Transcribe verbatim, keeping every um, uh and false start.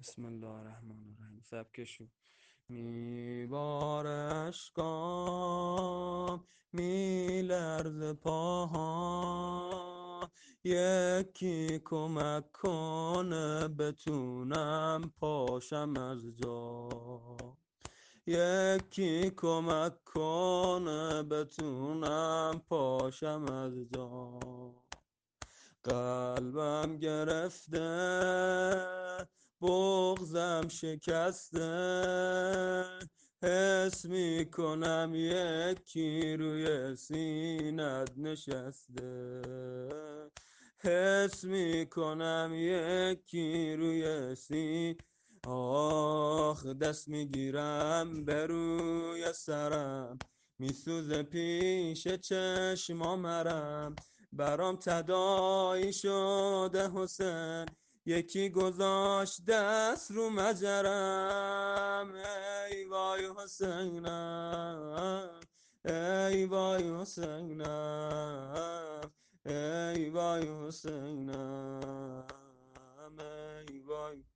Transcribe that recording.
بسم الله الرحمن الرحیم. سبکشو میبارش گام، میلرز پاها، یکی کمک کنه بتونم پاشم از جا. یکی کمک کنه بتونم پاشم از جا. قلبم گرفته، بغزم شکسته، حس میکنم یکی روی سینت نشسته. حس میکنم یکی روی سین آخ دست میگیرم به روی سرم، میسوزه پیش چشمامرم. برام تداعی شده حسین، یکی گذاشت دست رو مجرم. ای وای حسینم، ای وای حسینم، ای وای حسینم، ای وای